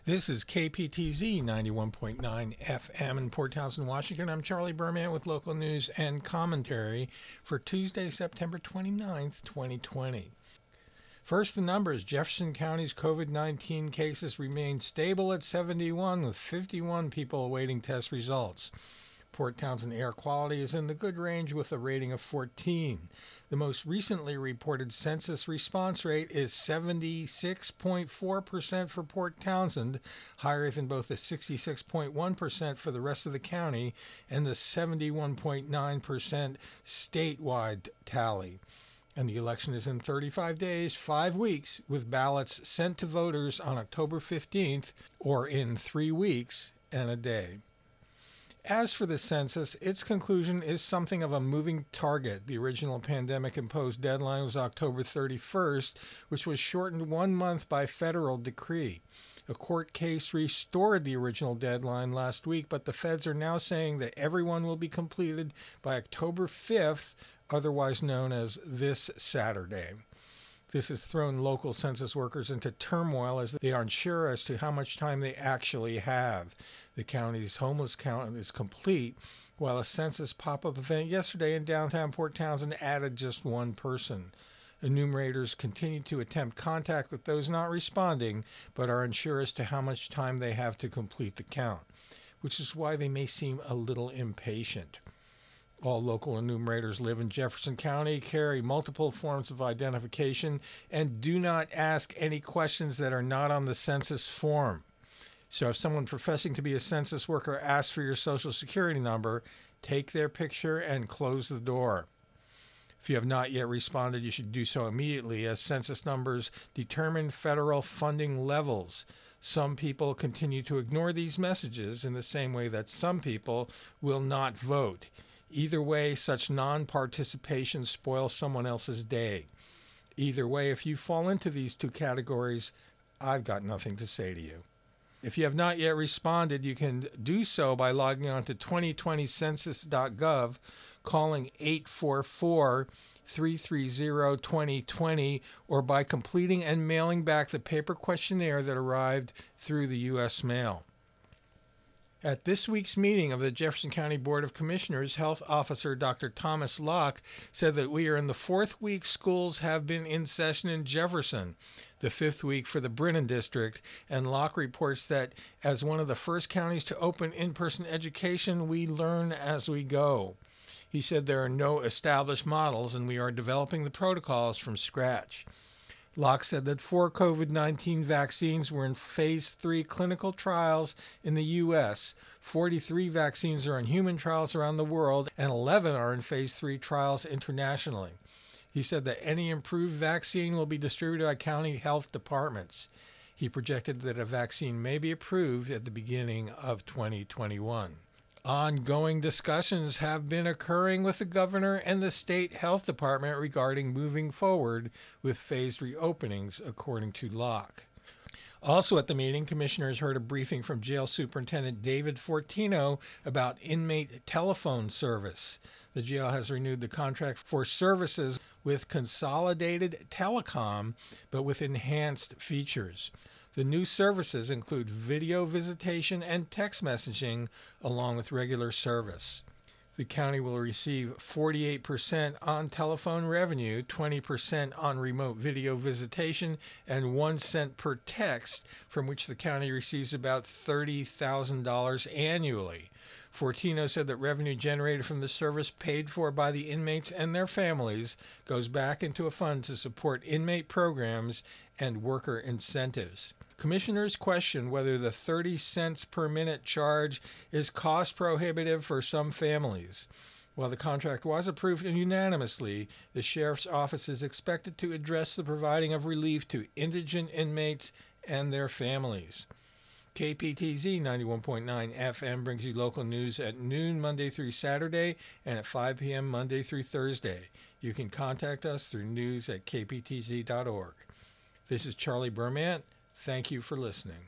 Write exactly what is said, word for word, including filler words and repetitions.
This is K P T Z ninety-one point nine F M in Port Townsend, Washington. I'm Charlie Berman with local news and commentary for Tuesday, September twenty-ninth, twenty twenty. First, the numbers. Jefferson County's COVID nineteen cases remain stable at seventy-one, with fifty-one people awaiting test results. Port Townsend air quality is in the good range with a rating of fourteen. The most recently reported census response rate is seventy-six point four percent for Port Townsend, higher than both the sixty-six point one percent for the rest of the county and the seventy-one point nine percent statewide tally. And the election is in thirty-five days, five weeks, with ballots sent to voters on October fifteenth, or in three weeks and a day. As for the census, its conclusion is something of a moving target. The original pandemic-imposed deadline was October thirty-first, which was shortened one month by federal decree. A court case restored the original deadline last week, but the feds are now saying that everyone will be completed by October fifth, otherwise known as this Saturday. This has thrown local census workers into turmoil as they are unsure as to how much time they actually have. The county's homeless count is complete, while a census pop-up event yesterday in downtown Port Townsend added just one person. Enumerators continue to attempt contact with those not responding, but are unsure as to how much time they have to complete the count, which is why they may seem a little impatient. All local enumerators live in Jefferson County, carry multiple forms of identification, and do not ask any questions that are not on the census form. So if someone professing to be a census worker asks for your social security number, take their picture and close the door. If you have not yet responded, you should do so immediately, as census numbers determine federal funding levels. Some people continue to ignore these messages in the same way that some people will not vote. Either way, such non-participation spoils someone else's day. Either way, if you fall into these two categories, I've got nothing to say to you. If you have not yet responded, you can do so by logging on to twenty twenty census dot gov, calling eight four four, three three zero, two zero two zero, or by completing and mailing back the paper questionnaire that arrived through the U S mail. At this week's meeting of the Jefferson County Board of Commissioners, Health Officer Doctor Thomas Locke said that we are in the fourth week schools have been in session in Jefferson, the fifth week for the Brennan District, and Locke reports that as one of the first counties to open in-person education, we learn as we go. He said there are no established models and we are developing the protocols from scratch. Locke said that four COVID nineteen vaccines were in phase three clinical trials in the U S, forty-three vaccines are in human trials around the world, and eleven are in phase three trials internationally. He said that any improved vaccine will be distributed by county health departments. He projected that a vaccine may be approved at the beginning of twenty twenty-one. Ongoing discussions have been occurring with the governor and the state health department regarding moving forward with phased reopenings, according to Locke. Also at the meeting, commissioners heard a briefing from Jail Superintendent David Fortino about inmate telephone service. The jail has renewed the contract for services with Consolidated Telecom, but with enhanced features. The new services include video visitation and text messaging, along with regular service. The county will receive forty-eight percent on telephone revenue, twenty percent on remote video visitation, and one cent per text, from which the county receives about thirty thousand dollars annually. Fortino said that revenue generated from the service paid for by the inmates and their families goes back into a fund to support inmate programs and worker incentives. Commissioners question whether the thirty cents per minute charge is cost prohibitive for some families. While the contract was approved unanimously, the Sheriff's Office is expected to address the providing of relief to indigent inmates and their families. K P T Z ninety-one point nine F M brings you local news at noon Monday through Saturday and at five p.m. Monday through Thursday. You can contact us through news at k p t z dot org. This is Charlie Berman. Thank you for listening.